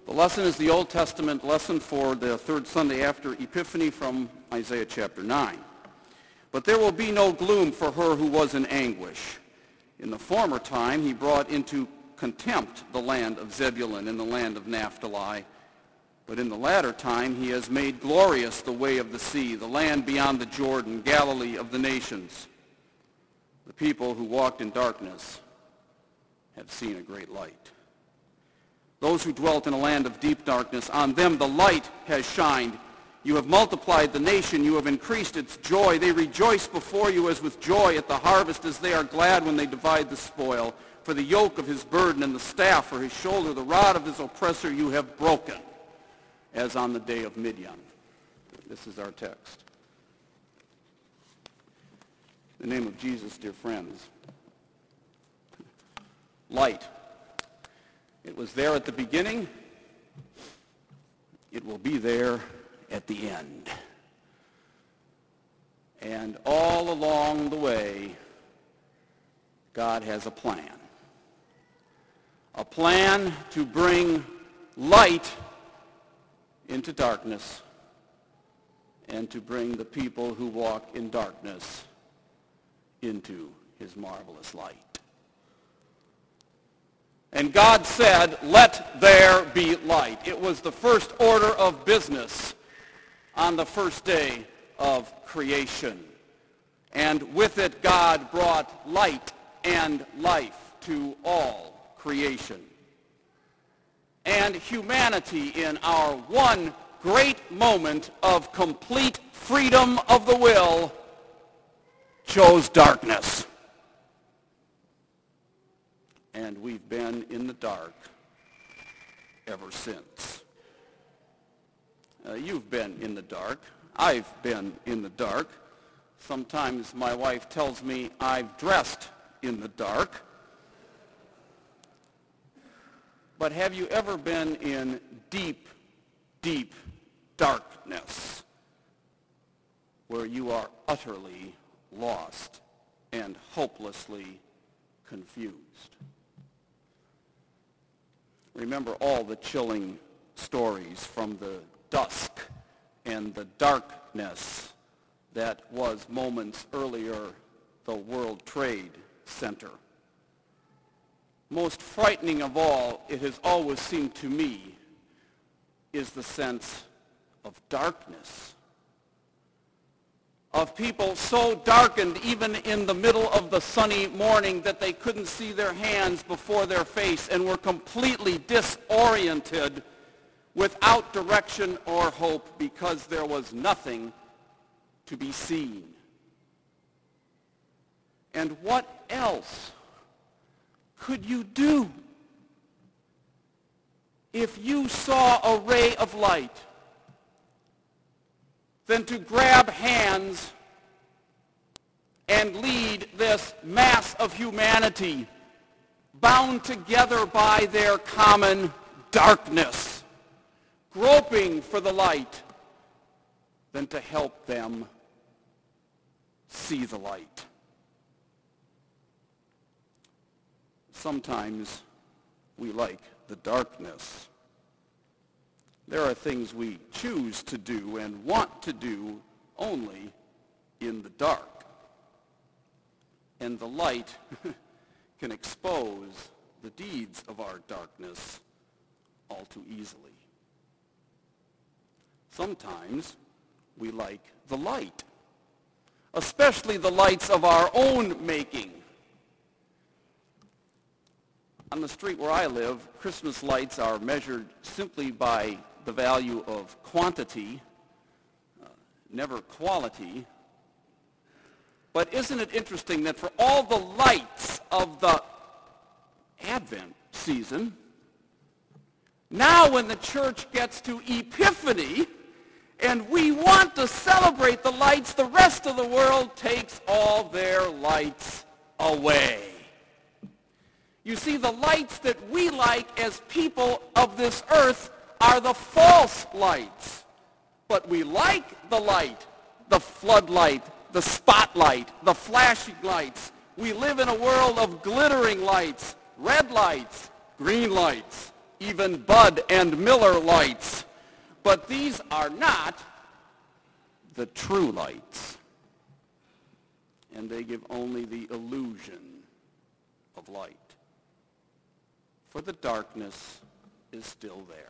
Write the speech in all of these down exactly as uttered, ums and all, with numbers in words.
The lesson is the Old Testament lesson for the third Sunday after Epiphany from Isaiah chapter nine. But there will be no gloom for her who was in anguish. In the former time he brought into contempt the land of Zebulun and the land of Naphtali. But in the latter time he has made glorious the way of the sea, the land beyond the Jordan, Galilee of the nations. The people who walked in darkness have seen a great light. Those who dwelt in a land of deep darkness, on them the light has shined. You have multiplied the nation, you have increased its joy. They rejoice before you as with joy at the harvest, as they are glad when they divide the spoil. For the yoke of his burden and the staff for his shoulder, the rod of his oppressor you have broken, as on the day of Midian. This is our text. In the name of Jesus, dear friends. Light. It was there at the beginning. It will be there at the end. And all along the way, God has a plan. A plan to bring light into darkness and to bring the people who walk in darkness into his marvelous light. And God said, "Let there be light." It was the first order of business on the first day of creation. And with it, God brought light and life to all creation. And humanity, in our one great moment of complete freedom of the will, chose darkness. And we've been in the dark ever since. Uh, you've been in the dark. I've been in the dark. Sometimes my wife tells me I've dressed in the dark. But have you ever been in deep, deep darkness where you are utterly lost and hopelessly confused? Remember all the chilling stories from the dusk and the darkness that was moments earlier the World Trade Center. Most frightening of all, it has always seemed to me, is the sense of darkness. Of people so darkened even in the middle of the sunny morning that they couldn't see their hands before their face and were completely disoriented, without direction or hope, because there was nothing to be seen. And what else could you do if you saw a ray of light than to grab hands and lead this mass of humanity bound together by their common darkness, groping for the light, than to help them see the light? Sometimes we like the darkness. There are things we choose to do and want to do only in the dark. And the light can expose the deeds of our darkness all too easily. Sometimes we like the light, especially the lights of our own making. On the street where I live, Christmas lights are measured simply by the value of quantity, uh, never quality. But isn't it interesting that for all the lights of the Advent season, now when the church gets to Epiphany and we want to celebrate the lights, the rest of the world takes all their lights away. You see, the lights that we like as people of this earth are the false lights. But we like the light, the floodlight, the spotlight, the flashing lights. We live in a world of glittering lights, red lights, green lights, even Bud and Miller lights. But these are not the true lights. And they give only the illusion of light. For the darkness is still there.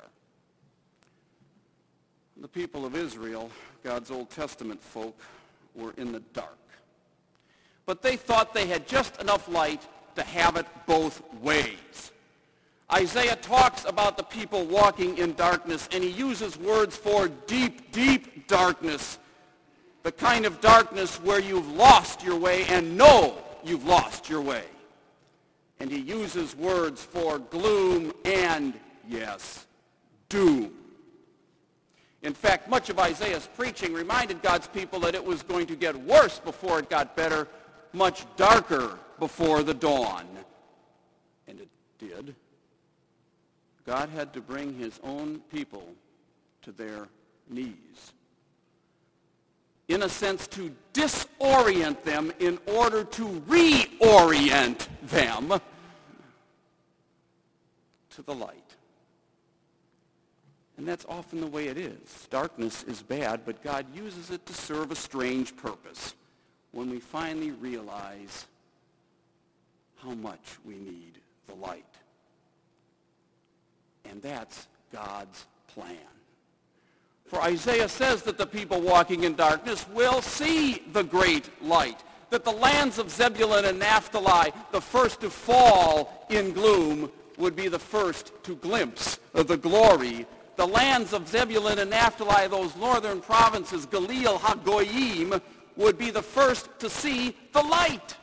The people of Israel, God's Old Testament folk, were in the dark. But they thought they had just enough light to have it both ways. Isaiah talks about the people walking in darkness, and he uses words for deep, deep darkness, the kind of darkness where you've lost your way and know you've lost your way. And he uses words for gloom and, yes, doom. In fact, much of Isaiah's preaching reminded God's people that it was going to get worse before it got better, much darker before the dawn. And it did. God had to bring his own people to their knees. In a sense, to disorient them in order to reorient them to the light. And that's often the way it is. Darkness is bad, but God uses it to serve a strange purpose when we finally realize how much we need the light. And that's God's plan. For Isaiah says that the people walking in darkness will see the great light, that the lands of Zebulun and Naphtali, the first to fall in gloom, would be the first to glimpse of the glory. The lands of Zebulun and Naphtali, those northern provinces, Galil HaGoyim, would be the first to see the light.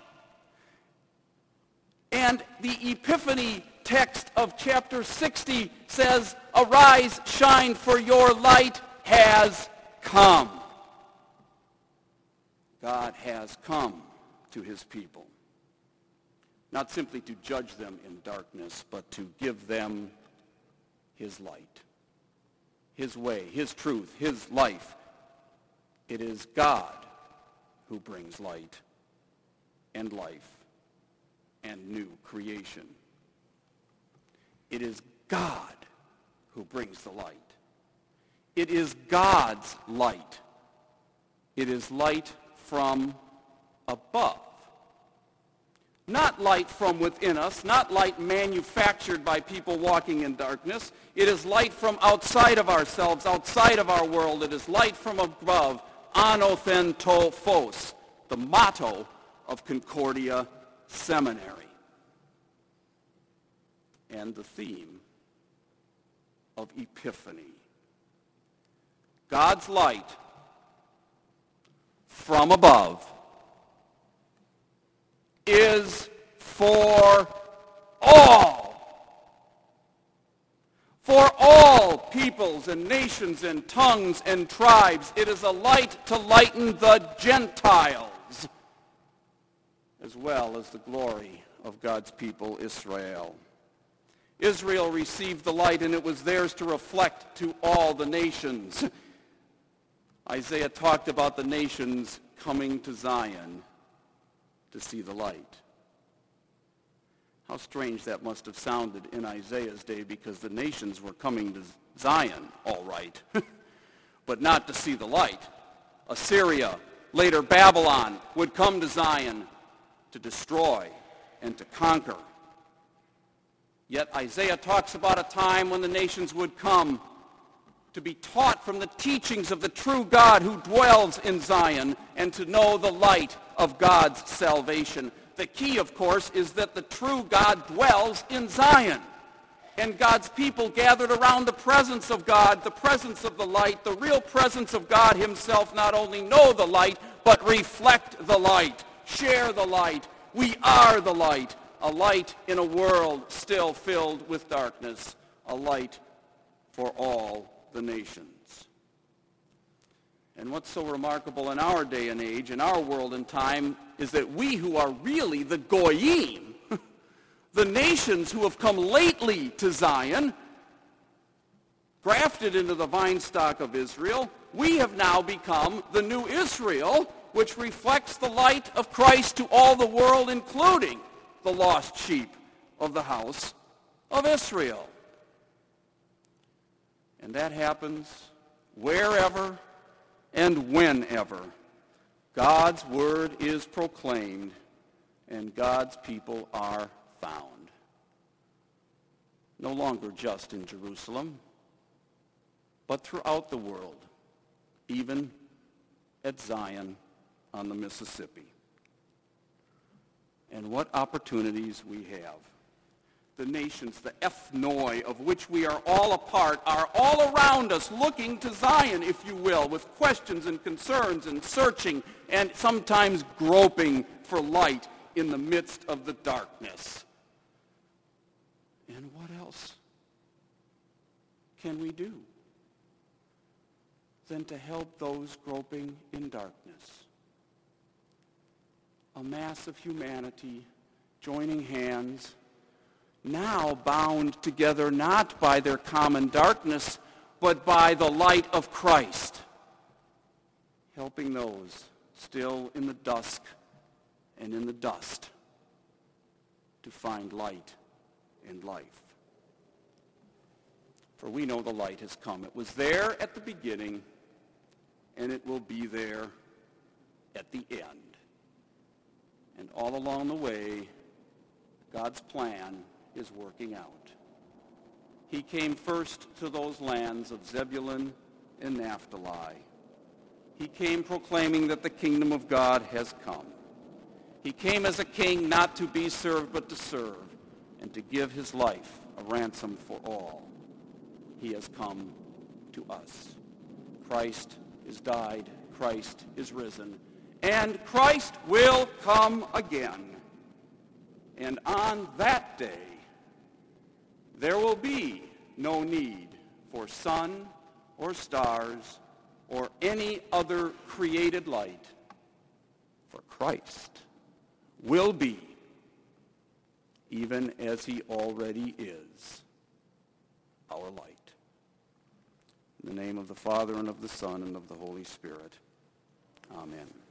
And the Epiphany text of chapter sixty says, "Arise, shine, for your light has come." God has come to his people, not simply to judge them in darkness, but to give them his light, his way, his truth, his life. It is God who brings light and life and new creation. It is God who brings the light. It is God's light. It is light from above. Not light from within us, not light manufactured by people walking in darkness. It is light from outside of ourselves, outside of our world. It is light from above, anothen to phos, the motto of Concordia Seminary. And the theme of Epiphany. God's light from above is for all. For all peoples and nations and tongues and tribes. It is a light to lighten the Gentiles, as well as the glory of God's people, Israel. Israel received the light, and it was theirs to reflect to all the nations. Isaiah talked about the nations coming to Zion to see the light. How strange that must have sounded in Isaiah's day, because the nations were coming to Zion, all right, but not to see the light. Assyria, later Babylon, would come to Zion to destroy and to conquer. Yet Isaiah talks about a time when the nations would come to be taught from the teachings of the true God who dwells in Zion and to know the light of God's salvation. The key, of course, is that the true God dwells in Zion. And God's people gathered around the presence of God, the presence of the light, the real presence of God himself, not only know the light, but reflect the light, share the light. We are the light. A light in a world still filled with darkness, a light for all the nations. And what's so remarkable in our day and age, in our world and time, is that we who are really the Goyim, the nations who have come lately to Zion, grafted into the vine stock of Israel, we have now become the new Israel, which reflects the light of Christ to all the world, including the lost sheep of the house of Israel. And that happens wherever and whenever God's word is proclaimed and God's people are found. No longer just in Jerusalem, but throughout the world, even at Zion on the Mississippi. And what opportunities we have. The nations, the ethnoi of which we are all a part, are all around us looking to Zion, if you will, with questions and concerns and searching and sometimes groping for light in the midst of the darkness. And what else can we do than to help those groping in darkness? A mass of humanity joining hands, now bound together not by their common darkness, but by the light of Christ, helping those still in the dusk and in the dust to find light and life. For we know the light has come. It was there at the beginning, and it will be there at the end. And all along the way, God's plan is working out. He came first to those lands of Zebulun and Naphtali. He came proclaiming that the kingdom of God has come. He came as a king not to be served but to serve and to give his life a ransom for all. He has come to us. Christ is died, Christ is risen, and Christ will come again. And on that day, there will be no need for sun or stars or any other created light, for Christ will be, even as he already is, our light. In the name of the Father, and of the Son, and of the Holy Spirit. Amen.